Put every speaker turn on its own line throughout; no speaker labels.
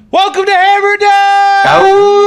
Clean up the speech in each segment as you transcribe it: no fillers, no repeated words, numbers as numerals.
Welcome to Hammer Down!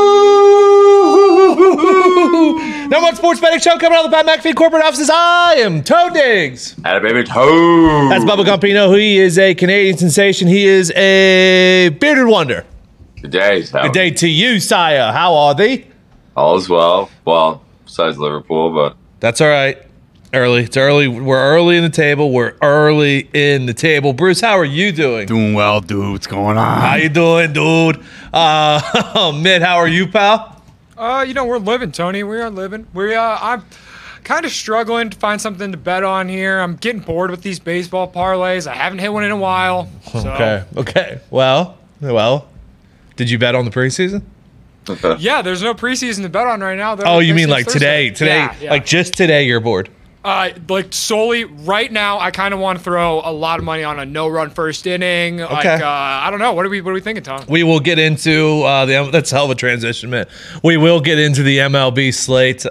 Number one sports betting show coming out of the Pat McAfee corporate offices. I am Toad Diggs.
Atta baby Toad.
That's Bubba Gumpino. He is a Canadian sensation. He is a bearded wonder.
Good day,
Good day to you, Saya. How are thee?
All is well. Well, besides Liverpool, but
That's all right. Early. It's early. We're early in the table. Bruce, how are you doing?
Doing well, dude. What's going on?
How you doing, dude? Mitt, how are you, pal?
We're living, Tony. We are living. I'm kind of struggling to find something to bet on here. I'm getting bored with these baseball parlays. I haven't hit one in a while. So.
Okay. Well. Did you bet on the preseason?
Yeah, there's no preseason to bet on right now.
Oh, you mean like today?
Yeah.
Like just today you're bored?
Like solely right now, I kind of want to throw a lot of money on a no-run first inning.
Okay.
Like I don't know. What are we thinking, Tom?
We will get into that's a hell of a transition, man. We will get into the MLB slate.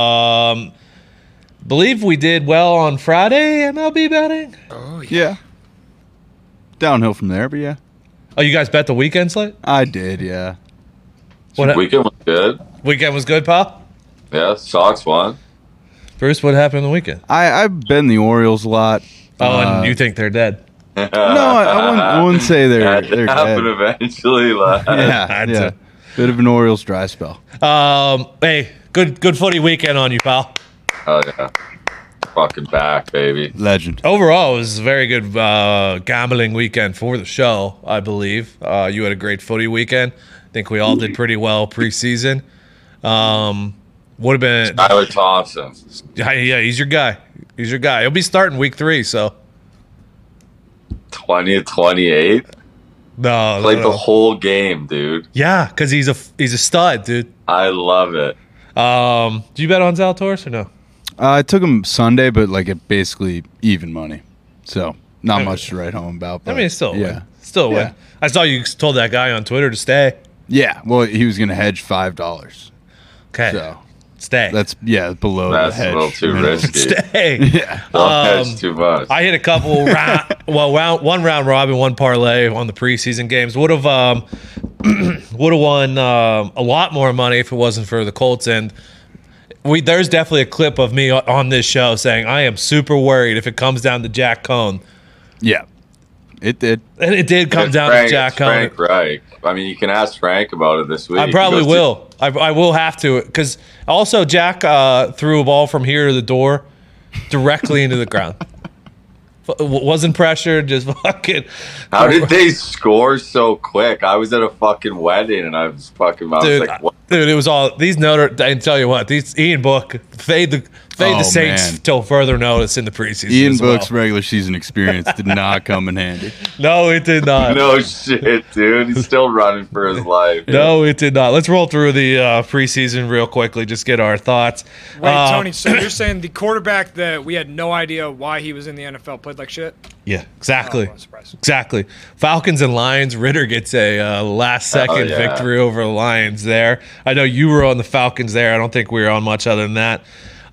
Believe we did well on Friday MLB betting.
Oh
Yeah. Downhill from there, but yeah.
Oh, you guys bet the weekend slate?
I did, yeah.
What
weekend was good.
weekend was good, pal?
Yeah, Sox won.
Bruce, what happened on the weekend?
I've been the Orioles a lot.
Oh, and you think they're dead?
No, I wouldn't say they're
Had to
dead.
happen eventually.
Yeah,
Had
yeah.
to.
Bit of an Orioles dry spell.
Hey, good footy weekend on you, pal.
Oh yeah, fucking back, baby.
Legend.
Overall, it was a very good gambling weekend for the show, I believe. You had a great footy weekend. I think we all did pretty well preseason. Would have been
Tyler Thompson.
yeah, he's your guy. He'll be starting week 3, so
20-28.
no.
Played the whole game, dude.
Yeah, because he's a stud, dude.
I love it.
Do you bet on Zalatoris or no?
I took him Sunday, but like at basically even money. So not much to write home about.
I
But
mean, it's still a
yeah.
win. Still a win.
Yeah.
I saw you told that guy on Twitter to stay.
Yeah, well, he was going to hedge $5.
Okay,
So
stay.
that's, below
That's
the hedge.
a little too
minimum.
risky.
Stay.
Yeah.
That's too much.
I hit a couple one round robin, one parlay on the preseason games. Would have won a lot more money if it wasn't for the Colts. And there's definitely a clip of me on this show saying I am super worried if it comes down to Jack Cohn.
Yeah, it did.
And it did come down to Jack Cohn.
Frank Reich. I mean, you can ask Frank about it this week.
I probably will. I will have to, because also Jack threw a ball from here to the door directly into the ground. Wasn't pressured, just fucking.
How did they score so quick? I was at a fucking wedding and I was like, what?
Dude, it was all these Notre. I tell you what, these Ian Book fade the Saints
man.
till further notice in the preseason.
Ian
as well.
Book's regular season experience did not come in handy.
No, it did not.
No shit, dude. He's still running for his life.
No, it did not. Let's roll through the preseason real quickly. Just get our thoughts.
Wait, Tony. So you're saying the quarterback that we had no idea why he was in the NFL played like shit?
Yeah, exactly.
Oh, I'm surprised.
Exactly. Falcons and Lions. Ritter gets a last-second
yeah.
victory over the Lions there. I know you were on the Falcons there. I don't think we were on much other than that.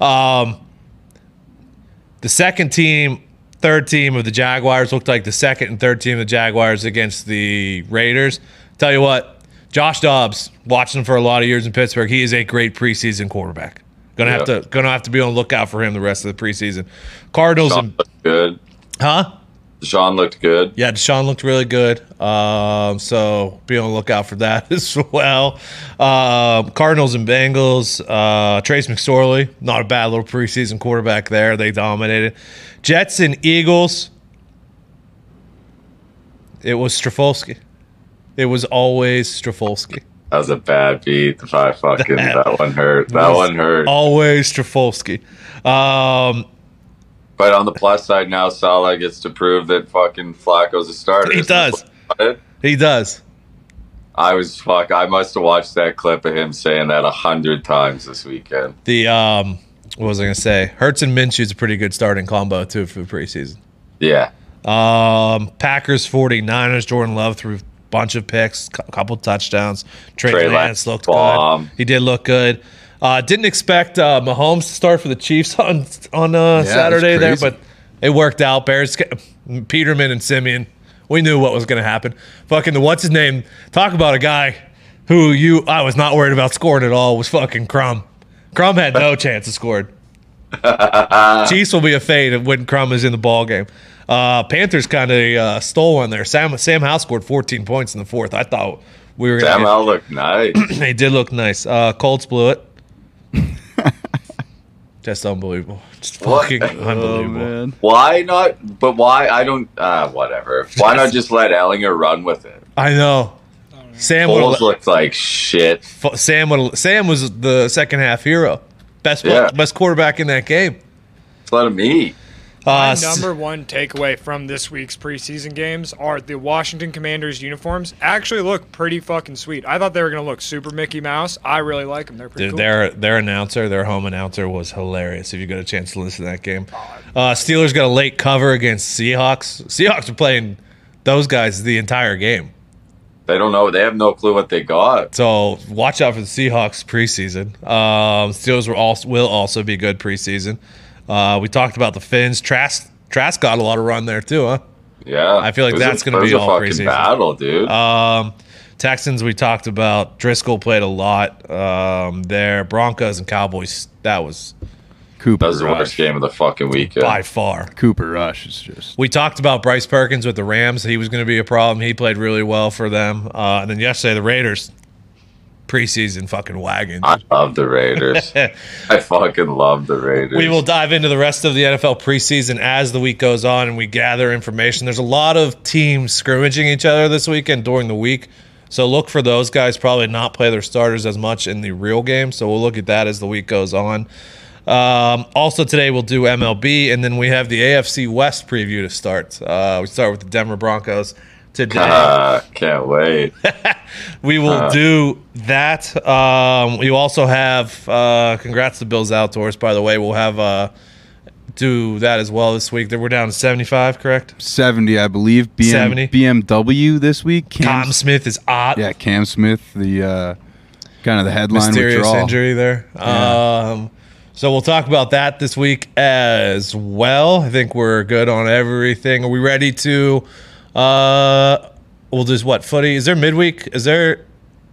The second team, third team of the Jaguars looked like the second and third team of the Jaguars against the Raiders. Tell you what, Josh Dobbs, watching him for a lot of years in Pittsburgh, he is a great preseason quarterback. Gonna have to be on the lookout for him the rest of the preseason. Cardinals
Deshaun looked good.
huh?
Deshaun looked good.
Yeah, Deshaun looked really good. So be on the lookout for that as well. Cardinals and Bengals. Trace McSorley, not a bad little preseason quarterback there. They dominated. Jets and Eagles. It was Strafolsky. It was always Strafolsky.
That was a bad beat. That one hurt. That one hurt.
Always Strafolsky.
But on the plus side now, Salah gets to prove that fucking Flacco's a starter.
He does. He does.
I must have watched that clip of him saying that 100 times this weekend.
The what was I gonna say? Hurts and Minshew's a pretty good starting combo too for the preseason.
Yeah.
Packers 49ers. Jordan Love threw a bunch of picks, a couple touchdowns. Trey Lance looked
bomb.
good. He did look good. Didn't expect Mahomes to start for the Chiefs on Saturday there,
crazy.
but it worked out. Bears, Peterman and Simeon We knew what was going to happen. Fucking what's his name? Talk about a guy who I was not worried about scoring at all was fucking Crum. Crum had no chance of scoring. Chiefs will be a fade when Crum is in the ball game. Panthers kind of stole one there. Sam Howell scored 14 points in the fourth. I thought we were going to.
Sam Howell looked nice.
They did look nice. Colts blew it. Just unbelievable. Just fucking unbelievable.
Man.
Why not? But why? I don't. Whatever. Why not just let Ellinger run with it?
I know. Sam
Foles looked like shit.
Sam was the second half hero. Best quarterback in that game.
Just let him eat.
My number one takeaway from this week's preseason games are the Washington Commanders uniforms actually look pretty fucking sweet. I thought they were going to look super Mickey Mouse. I really like them. They're pretty cool.
Their announcer, their home announcer was hilarious if you got a chance to listen to that game. Steelers got a late cover against Seahawks. Seahawks are playing those guys the entire game.
They don't know. They have no clue what they got.
So watch out for the Seahawks preseason. Steelers will also be good preseason. We talked about the Finns. Trask got a lot of run there too, huh?
Yeah,
I feel like that's going to be all preseason.
Battle, dude.
Texans, we talked about. Driscoll played a lot there. Broncos and Cowboys. That was
Cooper.
That was the worst game of the fucking weekend
by far.
Cooper Rush is just.
We talked about Bryce Perkins with the Rams. He was going to be a problem. He played really well for them. And then yesterday, the Raiders. Preseason fucking wagons.
I love the Raiders. I fucking love the Raiders.
We will dive into the rest of the NFL preseason as the week goes on and we gather information. There's a lot of teams scrimmaging each other this weekend during the week. So look for those guys probably not play their starters as much in the real game. So we'll look at that as the week goes on. Also today we'll do MLB, and then we have the AFC West preview to start. We start with the Denver Broncos today.
Can't wait.
We will do that. We also have congrats to Bill's Outdoors, by the way. We'll have do that as well this week. We're down to 75, correct?
70, I believe.
70.
BMW this week.
Cam Smith is out.
Yeah, Cam Smith, the kind of the headline
mysterious
withdrawal.
Injury there. Yeah. So we'll talk about that this week as well. I think we're good on everything. Are we ready to we'll just footy? Is there midweek? Is there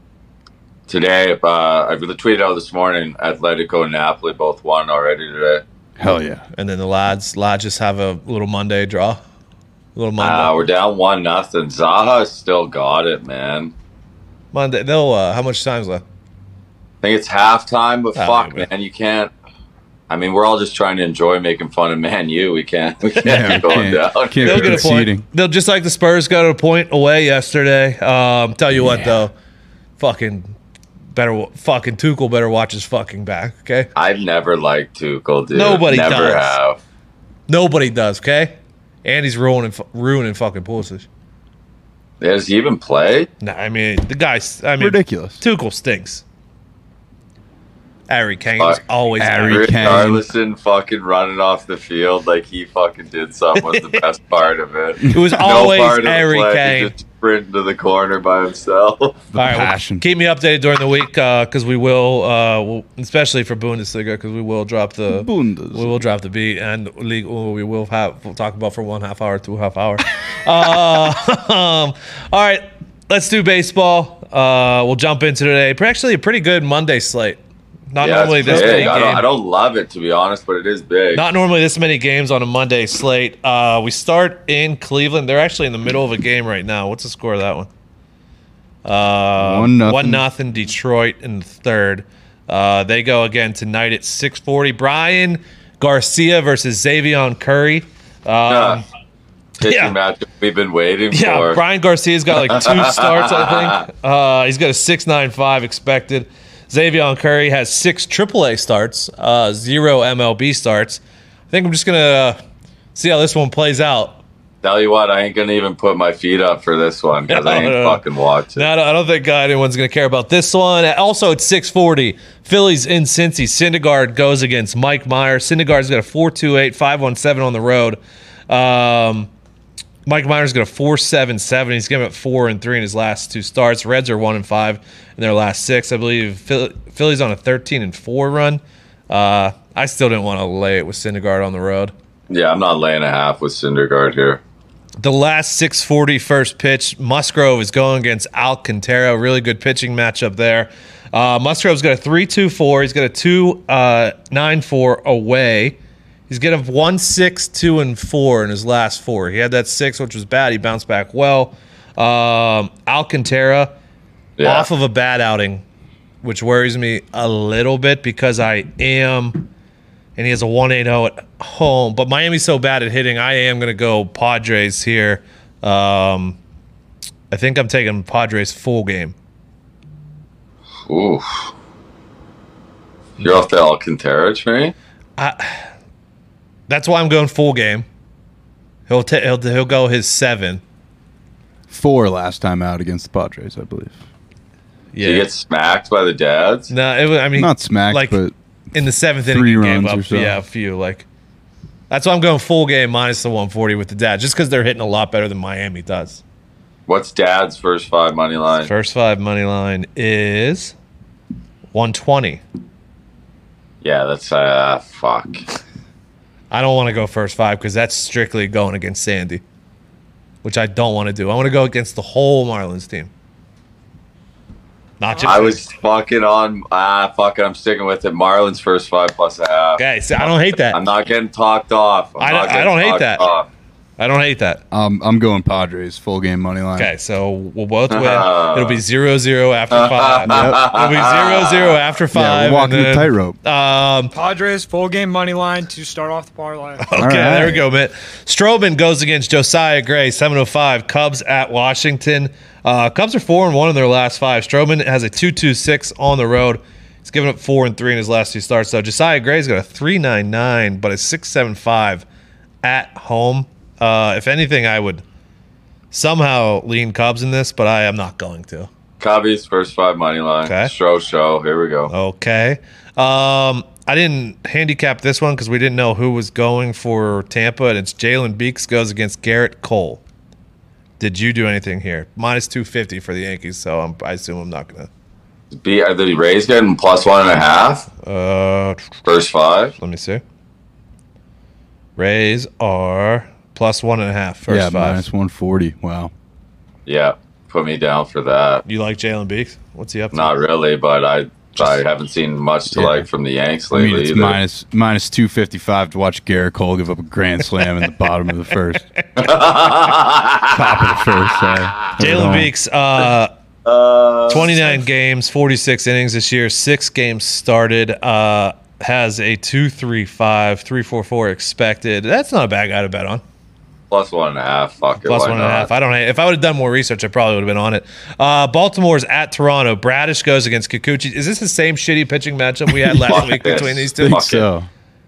today? I tweeted out this morning. Atletico and Napoli both won already today.
Hell yeah!
And then the lads just have a little Monday draw. A little Monday.
We're down 1-0. Zaha still got it, man.
Monday. They'll. How much time's left?
I think it's halftime, but fuck, man, you can't. I mean, we're all just trying to enjoy making fun of Man U. We can't be going down.
They'll get a point. They'll just like the Spurs got a point away yesterday. Tell you what though, fucking Tuchel better watch his fucking back. Okay.
I've never liked Tuchel, dude.
Nobody
never
does.
have.
Nobody does. Okay. And he's ruining fucking Pulisic.
Yeah, does he even play?
Nah, I mean the guy's.
Ridiculous.
Tuchel stinks. Harry Kane is always
Harry Kane.
Richarlison fucking running off the field like he fucking did something was the best part of it.
It was always Harry Kane.
He just sprinting to the corner by himself.
All right, keep me updated during the week because we will, especially for Bundesliga, because we will drop the beat and league. We'll talk about for 1/2 hour, 2.5 hours. All right, let's do baseball. We'll jump into today. Actually, a pretty good Monday slate. Not normally this many games.
I don't love it, to be honest, but it is big.
Not normally this many games on a Monday slate. We start in Cleveland. They're actually in the middle of a game right now. What's the score of that one? 1-0 Detroit in the third. They go again tonight at 6:40. Brian Garcia versus Xavier Curry.
Pitching match we've been waiting for.
Yeah, Brian Garcia's got like 2 starts, I think. He's got a 6.95 expected. Xavier Curry has 6 AAA starts, 0 MLB starts. I think I'm just going to see how this one plays out.
Tell you what, I ain't going to even put my feet up for this one because I ain't fucking watching.
No, I don't think anyone's going to care about this one. Also at 6:40, Phillies in Cincy. Syndergaard goes against Mike Meyer. Syndergaard's got a 4.28, 5.17 on the road. Mike Meyer's got a 4.77. He's given up 4 and 3 in his last 2 starts. Reds are 1 and 5 in their last 6. I believe Philly's on a 13 and 4 run. I still didn't want to lay it with Syndergaard on the road.
Yeah, I'm not laying a half with Syndergaard here.
The last 6:40 first pitch, Musgrove is going against Alcantara. Really good pitching matchup there. Musgrove's got a 3.24. He's got a 2.94 away. He's got a 1.6, 2, and 4 in his last 4. He had that 6, which was bad. He bounced back well. Alcantara, off of a bad outing, which worries me a little bit because I am, and he has a 1.80 at home. But Miami's so bad at hitting, I am going to go Padres here. I think I'm taking Padres full game.
Ooh. You're off the Alcantara train?
That's why I'm going full game. He'll go his 7.
4 last time out against the Padres, I believe.
Yeah.
Did he get smacked by the dads?
No, I mean,
not smacked,
like,
but
in the 7th inning,
3
he gave
runs
up.
or so.
Yeah, a few. Like, that's why I'm going full game minus the 140 with the dad, just because they're hitting a lot better than Miami does.
What's dad's first 5 money line?
First 5 money line is 120.
Yeah, that's fuck.
I don't want to go first 5 because that's strictly going against Sandy, which I don't want to do. I want to go against the whole Marlins team. Not just
I was fucking on. Fuck it. I'm sticking with it. Marlins first 5 plus a half.
Okay, see, I don't hate that.
I'm not getting talked off.
I don't hate that. I don't hate that.
I'm going Padres full game money line.
Okay, so we'll both win. It'll be 0-0 after 5. It'll be 0-0 after 5.
Yeah, we're walking the tightrope.
Padres full game money line to start off the parlay.
Okay, right. There we go, Mitt. Strowman goes against Josiah Gray, 7:05. Cubs at Washington. Cubs are 4-1 in their last 5. Strowman has a 2.26 on the road. He's given up 4 and 3 in his last 2 starts. So Josiah Gray's got a 3.99, but a 6.75 at home. If anything, I would somehow lean Cubs in this, but I am not going to.
Cubbies first 5 money line.
Okay.
Show. Here we go.
Okay. I didn't handicap this one because we didn't know who was going for Tampa, and it's Jalen Beeks goes against Garrett Cole. Did you do anything here? Minus 250 for the Yankees, so I assume I'm not going to.
Are the Rays getting plus 1.5? First 5?
Let me see. Rays are plus 1.5 first 5.
Minus 140. Wow.
Yeah, put me down for that.
You like Jalen Beeks? What's he up to?
Not really, but I haven't seen much to like from the Yanks lately.
I mean, it's
either.
minus 255 to watch Garrett Cole give up a grand slam in the bottom of the first. Top of the first.
Jalen Beeks, 29 games, 46 innings this year, 6 games started, has a 2.35, 3.44 expected. That's not a bad guy to bet on.
Plus 1.5. Fuck it.
Plus
why
1.5.
not?
I don't hate. If I would have done more research, I probably would have been on it. Baltimore's at Toronto. Bradish goes against Kikuchi. Is this the same shitty pitching matchup we had last week between these two?
I think so.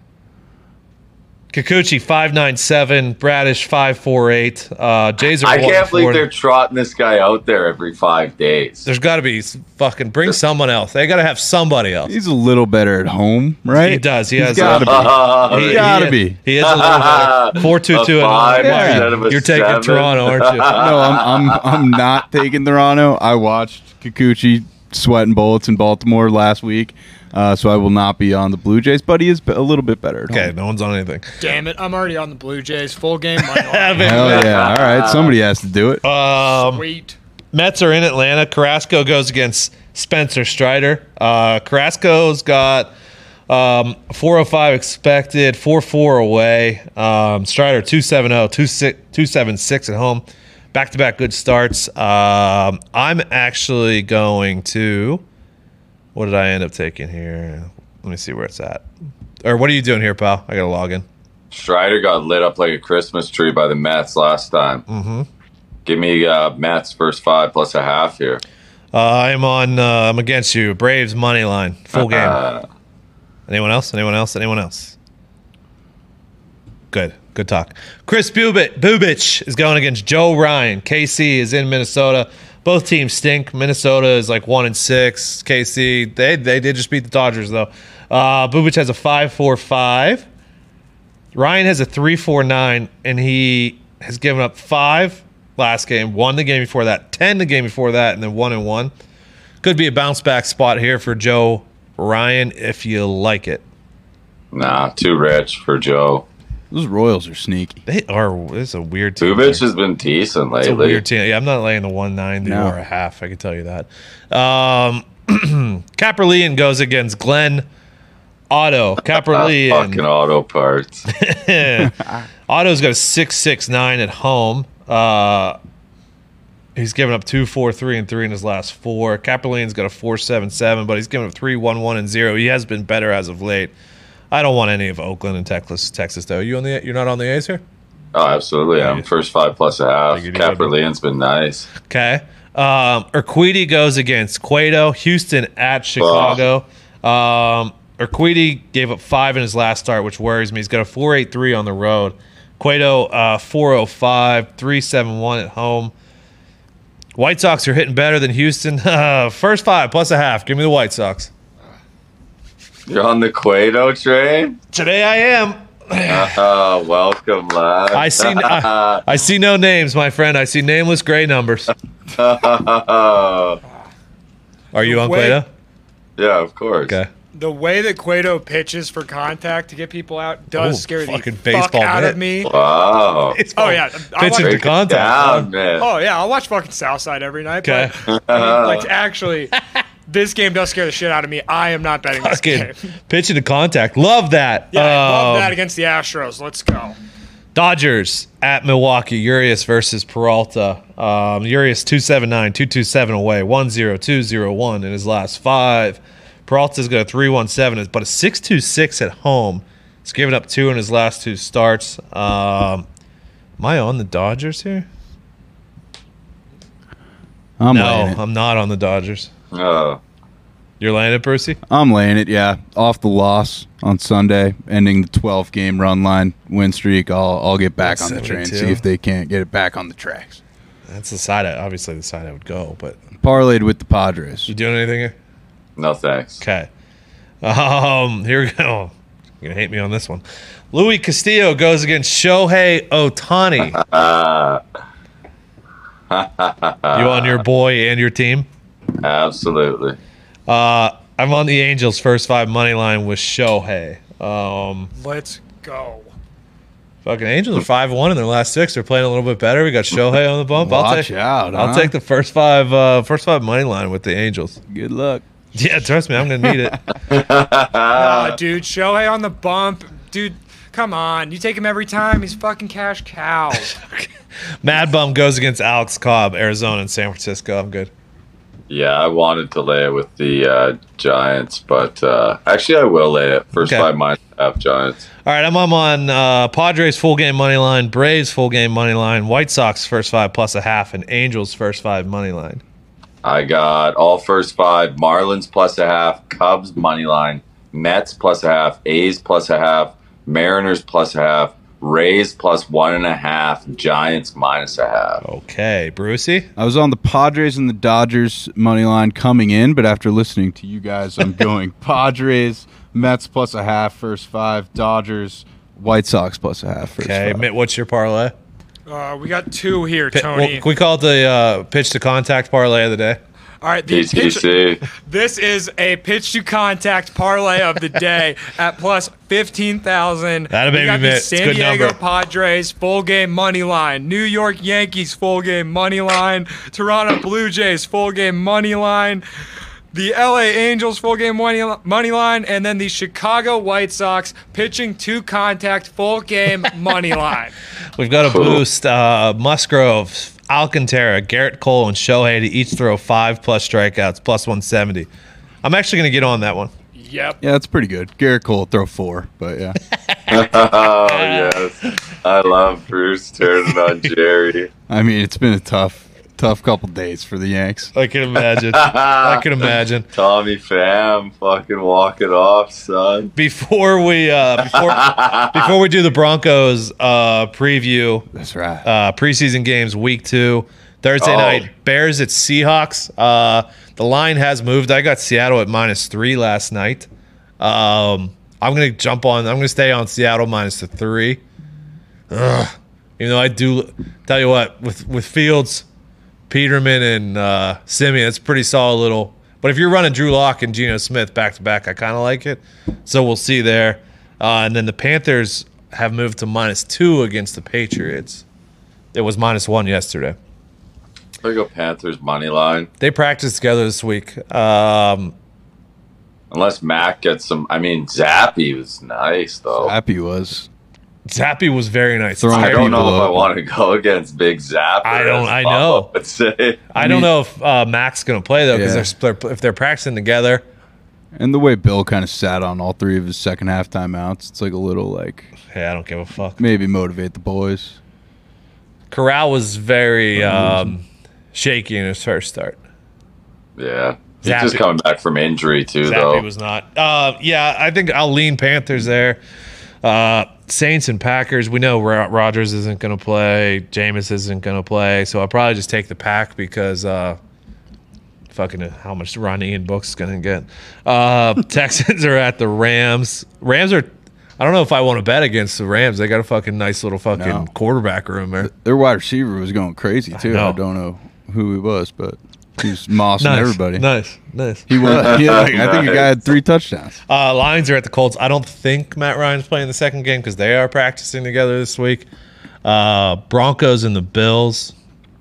Kikuchi 5.97, Bradish 5.48. Jays are
I can't believe
1.40.
they're trotting this guy out there every 5 days.
There's got to be bring someone else. They got to have somebody else.
He's a little better at home, right?
He does. He has
gotta be.
He
gotta be.
He is a little better. 4.22 at home. You're taking
7.
Toronto, aren't you?
No, I'm not taking Toronto. I watched Kikuchi sweating bullets in Baltimore last week. So I will not be on the Blue Jays, but he is a little bit better at home.
Okay, no one's on anything.
Damn it, I'm already on the Blue Jays. Full game money line.
Hell yeah. All right, somebody has to do it.
Sweet.
Mets are in Atlanta. Carrasco goes against Spencer Strider. Carrasco's got 4.05 expected, 4.4 away. Strider 2.70, 2.76 at home. Back-to-back good starts. I'm actually going to... What did I end up taking here? Let me see where it's at. Or what are you doing here, pal? I got to log in.
Strider got lit up like a Christmas tree by the Mets last time.
Mm-hmm.
Give me Mets first 5 plus a half here.
I'm on. I'm against you. Braves money line. Full game. Anyone else? Anyone else? Anyone else? Good. Good talk. Chris Bubich is going against Joe Ryan. KC is in Minnesota. Both teams stink. Minnesota is like 1-6. KC, they did just beat the Dodgers though. Bubich has a 5.45. Ryan has a 3.49, and he has given up 5 last game, 1 the game before that, 10 the game before that, and then 1-1. Could be a bounce back spot here for Joe Ryan if you like it.
Nah, too rich for Joe.
Those Royals are sneaky.
They are. It's a weird team.
Bubic has been decent lately.
It's a weird team. Yeah, I'm not laying the 190 or a half. I can tell you that. Caperlean goes against Glenn Otto. Caperlean.
Fucking auto parts.
Otto's got a 6.69 at home. He's given up 2, 4, 3, and 3 in his last 4. Caperlean's got a 4.77, but he's given up 3, 1, 1, and 0. He has been better as of late. I don't want any of Oakland and Texas though. You're not on the A's here?
Oh, absolutely. I'm first 5 plus a half. Caperlean's been nice.
Okay. Urquidy goes against Cueto. Houston at Chicago. Urquidy gave up 5 in his last start, which worries me. He's got a 4.83 on the road. Cueto 4.05, 3.71 at home. White Sox are hitting better than Houston. First 5 plus a half. Give me the White Sox.
You're on the Cueto train?
Today I am.
Welcome, lad.
I see no names, my friend. I see nameless gray numbers. Are you on Cueto?
Yeah, of course.
Okay.
The way that Cueto pitches for contact to get people out does scare the
fucking
fuck out of me.
Wow.
Oh, yeah.
Pitching to contact.
Down, man.
Oh, yeah. I'll watch fucking Southside every night.
Okay.
But, like, actually, this game does scare the shit out of me. I am not betting this game.
Pitching to contact. Love that.
Yeah, I love that against the Astros. Let's go.
Dodgers at Milwaukee. Urias versus Peralta. Urias 2.79, 2.27 away, 1.0, 2.01 in his last 5. Peralta's got a 3.17, but a 6.26 at home. He's given up 2 in his last 2 starts. Am I on the Dodgers here?
I'm laying it.
I'm not on the Dodgers.
Oh.
You're laying it, Percy?
I'm laying it, yeah. Off the loss on Sunday, ending the 12-game run line win streak. I'll get back on the train, see if they can't get it back on the tracks.
That's the side. Obviously, the side I would go, but
parlayed with the Padres.
You doing anything here?
No thanks.
Okay. Here we go. You're gonna hate me on this one. Louis Castillo goes against Shohei Ohtani. You on your boy and your team?
Absolutely.
I'm on the Angels first 5 money line with Shohei.
Let's go.
Fucking Angels are 5-1 in their last 6. They're playing a little bit better. We got Shohei on the bump.
Watch out!
I'll take the first 5 money line with the Angels.
Good luck.
Yeah, trust me, I'm gonna need it.
Dude, Shohei on the bump. Dude, come on. You take him every time. He's fucking cash cow.
Mad Bum goes against Alex Cobb, Arizona and San Francisco. I'm good.
Yeah, I wanted to lay it with the Giants, but actually I will lay it. First 5 minus half Giants.
All right, I'm on Padres full game money line, Braves full game money line, White Sox first 5 plus a half, and Angels first 5 money line.
I got all first 5, Marlins plus a half, Cubs money line, Mets plus a half, A's plus a half, Mariners plus a half, Rays plus 1.5, Giants minus a half.
Okay, Brucey?
I was on the Padres and the Dodgers money line coming in, but after listening to you guys, I'm going Padres, Mets plus a half, first 5, Dodgers, White Sox plus a half, first 5.
Okay, Mitt, what's your parlay?
We got 2 here, Tony.
Can we call it the pitch to contact parlay of the day?
All right,
this
is a pitch to contact parlay of the day at plus 15,000.
That'll make me miss.
San Diego Padres full game money line, New York Yankees full game money line, Toronto Blue Jays full game money line, the LA Angels full game money line, and then the Chicago White Sox pitching to contact full game money line.
We've got a boost. Musgrove, Alcantara, Garrett Cole, and Shohei to each throw 5+ strikeouts, plus 170. I'm actually going to get on that one.
Yep.
Yeah, that's pretty good. Garrett Cole will throw 4, but yeah.
Oh, yes. I love Bruce turning on Jerry.
I mean, it's been a tough couple days for the Yanks.
I can imagine. I can imagine.
Tommy Pham fucking walking off, son.
Before we do the Broncos preview,
that's right.
Preseason games week 2, Thursday night, Bears at Seahawks. The line has moved. I got Seattle at -3 last night. I'm gonna stay on Seattle -3. Even though I do tell you what, with Fields, Peterman, and Simeon, it's pretty solid little. But if you're running Drew Lock and Geno Smith back to back, I kind of like it. So we'll see there. And then the Panthers have moved to -2 against the Patriots. It was -1 yesterday.
There go Panthers money line.
They practiced together this week.
Unless Mac gets some. I mean, Zappy was nice though.
Happy was.
Zappy was very nice.
Throwing
I don't know
people
if I
up.
want to go against Big Zapper.
I don't-
as
I
Papa
know.
would say.
I don't know if Mac's going to play, though, because
Yeah.
if they're practicing together.
And the way Bill kind of sat on all 3 of his second half timeouts, it's like a little like
Hey, I don't give a fuck.
maybe motivate the boys.
Corral was very shaky in his first start.
Yeah. He's
Zappy-
just coming back from injury too,
Zappy
though.
was not. Yeah, I think I'll lean Panthers there. Saints and Packers. We know Rodgers isn't going to play. Jameis isn't going to play. So I'll probably just take the Pack because fucking how much run Ian Book's going to get. Texans are at the Rams. Rams are. I don't know if I want to bet against the Rams. They got a fucking nice little fucking
No.
quarterback room there.
Their wide receiver was going crazy too.
know.
I don't know who he was, but he was mossing everybody.
Nice.
He was. Yeah, I think the guy had 3 touchdowns.
Lions are at the Colts. I don't think Matt Ryan's playing the second game because they are practicing together this week. Broncos and the Bills.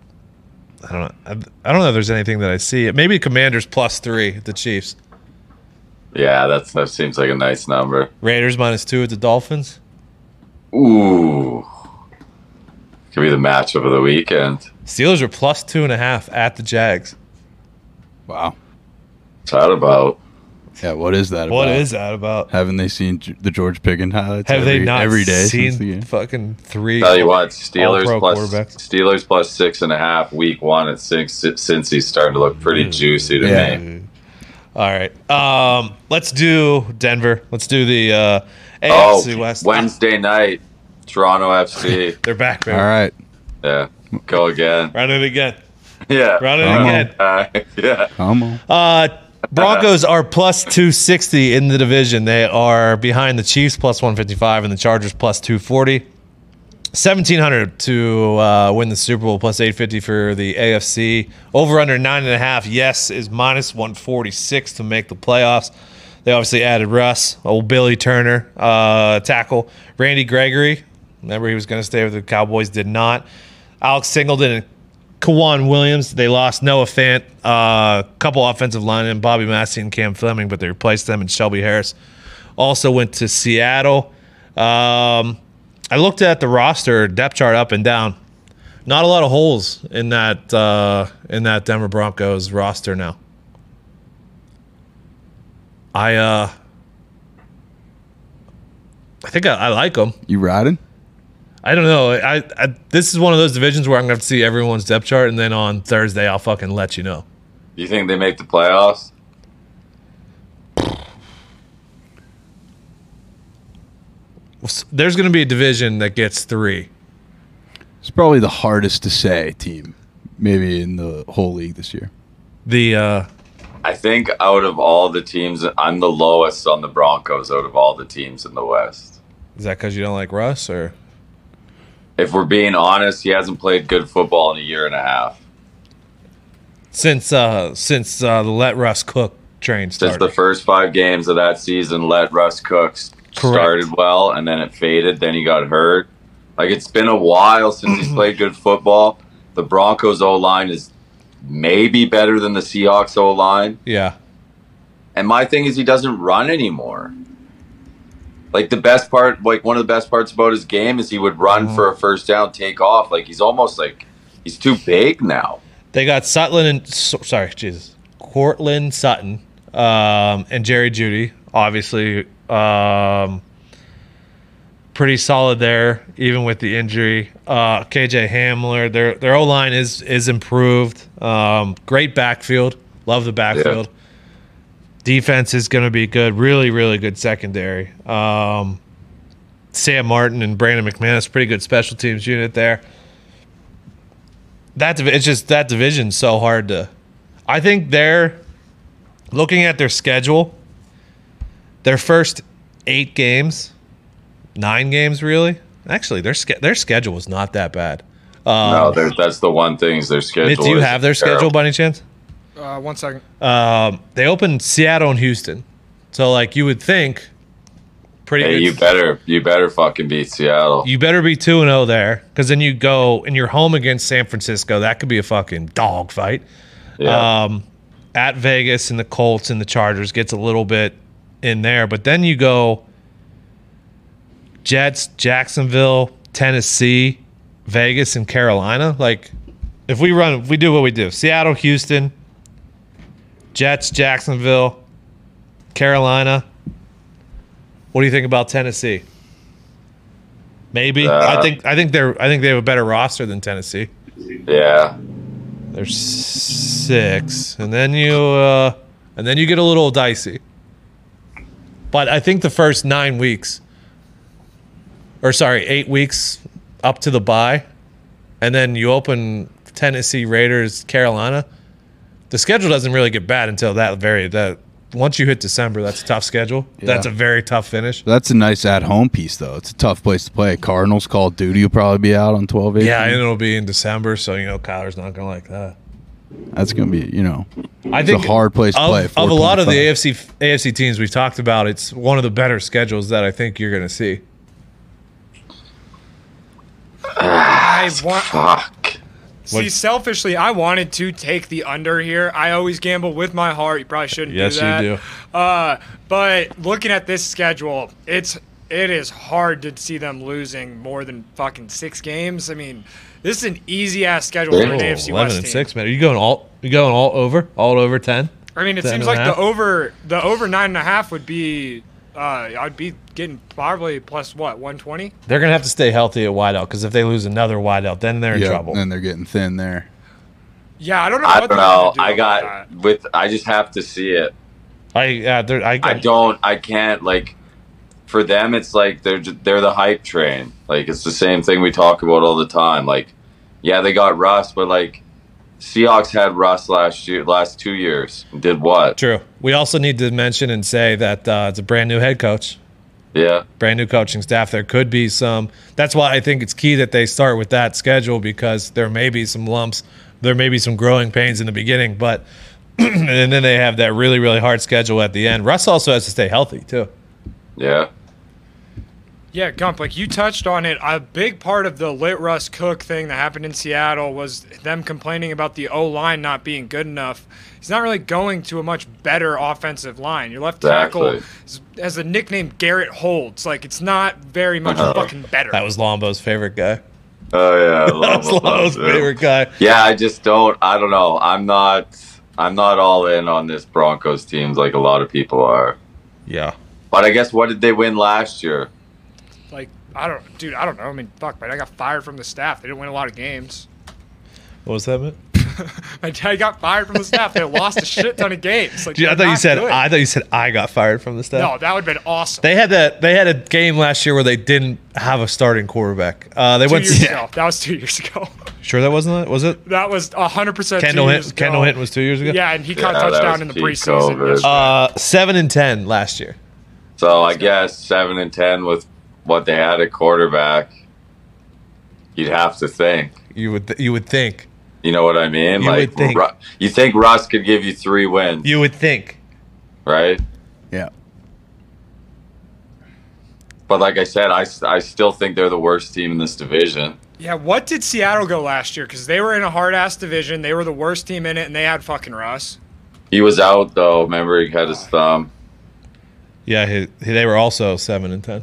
I don't know. I don't know if there's anything that I see. Maybe Commanders +3 at the Chiefs.
Yeah, that seems like a nice number.
Raiders -2 at the Dolphins.
Ooh. Could be the matchup of the weekend.
Steelers are +2.5 at the Jags.
Wow.
What's that about?
Yeah, what is that?
What
about?
is that about?
Haven't they seen the George Pickens highlights?
Have they not
every day
seen
since the game?
fucking 3?
Tell you what, Steelers
All-pro
plus
quarterbacks.
Steelers plus 6.5 week 1 at 6 since he's starting to look pretty juicy to
Yeah.
me.
All right. Let's do Denver. Let's do the
Oh,
AFC West.
Wednesday night, Toronto FC.
They're back, baby.
All right.
Yeah, go again.
Run it again.
Yeah,
Run it
Come
again.
yeah.
Come on.
Broncos are +260 in the division. They are behind the Chiefs +155 and the Chargers +240. 1,700 to win the Super Bowl +850 for the AFC. Over under 9.5. Yes is -146 to make the playoffs. They obviously added Russ, old Billy Turner, tackle. Randy Gregory. Remember he was going to stay with the Cowboys. Did not. Alex Singleton and Kawan Williams. They lost Noah Fant, a couple offensive linemen, Bobby Massey and Cam Fleming, but they replaced them, and Shelby Harris also went to Seattle. I looked at the roster depth chart up and down. Not a lot of holes in that Denver Broncos roster now. I think I like them.
You riding?
I don't know. This is one of those divisions where I'm gonna have to see everyone's depth chart, and then on Thursday I'll fucking let you know.
You think they make the playoffs?
There's gonna be a division that gets 3.
It's probably the hardest to say team, maybe in the whole league this year.
The
I think out of all the teams, I'm the lowest on the Broncos out of all the teams in the West.
is that because you don't like Russ, or
If we're being honest, he hasn't played good football in a year and a half.
since the let Russ cook train
Since
started?
the first 5 games of that season, let Russ Cook started well, and then it faded. Then he got hurt. Like, it's been a while since he's played good football. The Broncos O-line is maybe better than the Seahawks O-line.
Yeah.
And my thing is he doesn't run anymore. Like, the best part, like, one of the best parts about his game is he would run for a first down, take off. Like, he's almost like, he's too big now.
They got Courtland Sutton, and Jerry Jeudy, obviously, pretty solid there, even with the injury. KJ Hamler, their O line is improved. Great backfield, love the backfield.
Yeah.
Defense is going to be good, really, really good secondary. Sam Martin and Brandon McManus, pretty good special teams unit there. It's just that division's so hard to. I think they're looking at their schedule. Their first 8 games, 9 games really. Actually, their schedule was not that bad.
No, that's the one thing is their schedule.
Do you
is
have their schedule
terrible.
by any chance?
1 second.
They opened Seattle and Houston, so like you would think, pretty
Hey,
good.
you better fucking beat Seattle.
You better be 2-0 there, because then you go and you're home against San Francisco. That could be a fucking dog fight.
Yeah.
At Vegas and the Colts and the Chargers gets a little bit in there, but then you go Jets, Jacksonville, Tennessee, Vegas, and Carolina. Like, if we do what we do: Seattle, Houston, Jets, Jacksonville, Carolina. What do you think about Tennessee? Maybe. I think they have a better roster than Tennessee.
Yeah.
They're 6, and then you get a little dicey. But I think the first 8 weeks up to the bye, and then you open Tennessee, Raiders, Carolina. The schedule doesn't really get bad until that once you hit December, that's a tough schedule.
Yeah.
That's a very tough finish.
That's a nice at-home piece, though. It's a tough place to play. Cardinals, Call of Duty will probably be out on 12/18.
Yeah, and it'll be in December, so Kyler's not gonna like that.
That's going to be,
I
it's
think
a hard place to play.
Of a lot of the
425.
AFC teams we've talked about, it's one of the better schedules that I think you're going to see.
Fuck.
See, selfishly, I wanted to take the under here. I always gamble with my heart. You probably shouldn't
Yes,
do that.
you do.
But looking at this schedule, it is hard to see them losing more than fucking 6 games. I mean, this is an easy ass schedule for an AFC
11
West
and
team.
6, man. Are you going all over 10?
I mean, it
10
seems
and
like
a half?
the over 9.5 would be. I'd be getting probably plus what 120.
They're going to have to stay healthy at wideout, because if they lose another wideout, then they're in trouble.
And then they're getting thin there.
Yeah, I don't know.
I
What
don't
they're
know.
gonna do about that.
I just have to see it.
I
can't, like, for them, it's like they're the hype train. Like, it's the same thing we talk about all the time. Like, yeah, they got Russ, but, like, Seahawks had Russ last 2 years. Did what?
True. We also need to mention and say that it's a brand new head coach,
Yeah.
brand new coaching staff. There could be some. That's why I think it's key that they start with that schedule, because there may be some lumps, there may be some growing pains in the beginning, but and then they have that really, really hard schedule at the end. Russ also has to stay healthy too.
Yeah.
Yeah, Gump, like you touched on it, a big part of the Lit Russ Cook thing that happened in Seattle was them complaining about the O-line not being good enough. He's not really going to a much better offensive line. Your left tackle has a nickname Garrett Holds. Like, it's not very much fucking better.
That was Lombo's favorite guy.
Oh yeah.
That's Lombo's favorite guy.
Yeah, I don't know. I'm not all in on this Broncos teams like a lot of people are.
Yeah.
But I guess, what did they win last year?
Like, I don't know. I mean, fuck, man, I got fired from the staff. They didn't win a lot of games.
What was that, man?
My dad got fired from the staff. They lost a shit ton of games. Like,
Dude, I
they're
thought you
not
said
good.
I got fired from the staff.
No, that would have been awesome.
They had a game last year where they didn't have a starting quarterback. They
2
went
years ago. That was 2 years ago.
Sure, that wasn't it? Was it?
That was 100%
Kendall
2 years ago.
Kendall Hinton was 2 years ago.
Yeah, and he caught a
Yeah, that
touchdown
was
in the
peak
preseason.
COVID.
yesterday.
7-10 last year.
So I guess 7-10 with what they had at quarterback, you'd have to think.
You would think.
You know what I mean?
You would think.
You think Russ could give you 3 wins,
You would think.
right?
Yeah.
But like I said, I still think they're the worst team in this division.
Yeah, what did Seattle go last year? Because they were in a hard-ass division. They were the worst team in it, and they had fucking Russ.
He was out though. Remember, he had his thumb.
Yeah, they were also 7-10.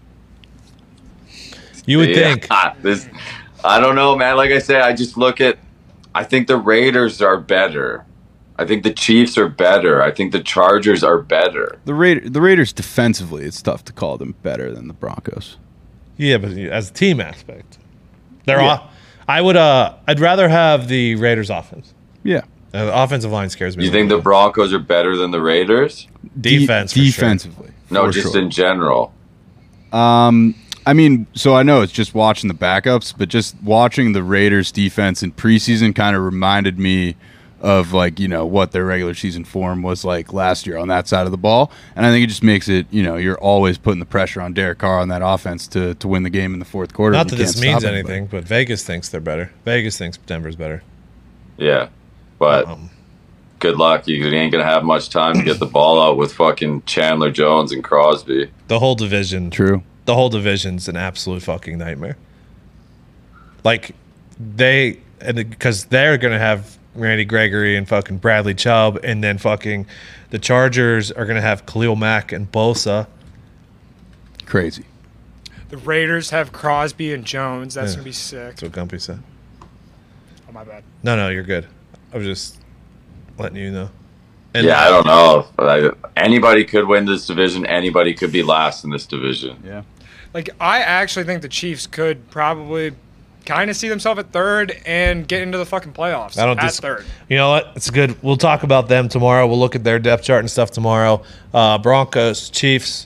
You would think.
I don't know, man. Like I said, I think the Raiders are better. I think the Chiefs are better. I think the Chargers are better.
The Raiders defensively, it's tough to call them better than the Broncos.
Yeah, but as a team aspect,
Yeah.
I'd rather have the Raiders offense.
Yeah.
The offensive line scares me.
You think the Broncos are better than the Raiders?
defense? For sure.
Defensively.
No,
for
just
sure.
in general.
I mean, so I know it's just watching the backups, but just watching the Raiders defense in preseason kind of reminded me of, like, what their regular season form was like last year on that side of the ball. And I think it just makes it, you're always putting the pressure on Derek Carr on that offense to win the game in the fourth quarter.
Not
You
that this
can't
means
stop anybody.
anything, but Vegas thinks they're better. Vegas thinks Denver's better.
Yeah, but good luck. You ain't gonna have much time to get the ball out with fucking Chandler Jones and Crosby.
The whole division.
True.
The whole division's an absolute fucking nightmare. Like because they're gonna have Randy Gregory and fucking Bradley Chubb, and then fucking the Chargers are gonna have Khalil Mack and Bosa.
Crazy.
The Raiders have Crosby and Jones. That's going to be sick.
That's what Gumpy said.
Oh, my bad.
No, you're good. I was just letting you know. And
Yeah, I don't know. Anybody could win this division. Anybody could be last in this division.
Yeah.
Like, I actually think the Chiefs could probably kind of see themselves at third and get into the fucking playoffs
I don't
at third.
You know what? It's good. We'll talk about them tomorrow. We'll look at their depth chart and stuff tomorrow. Broncos, Chiefs.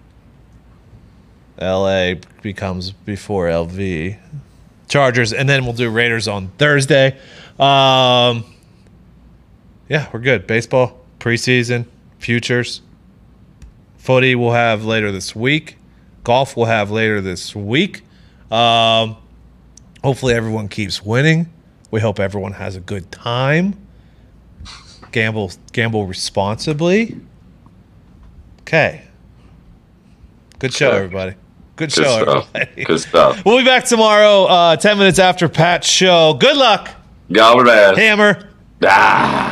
LA becomes before LV. Chargers, and then we'll do Raiders on Thursday. Yeah, we're good. Baseball, preseason, futures. Footy we'll have later this week. Golf we'll have later this week. Hopefully everyone keeps winning. We hope everyone has a good time. Gamble responsibly. Okay. Good show, everybody. Good show,
stuff.
everybody.
Good stuff.
We'll be back tomorrow, 10 minutes after Pat's show. Good luck,
Gobble
Hammer.
Ah.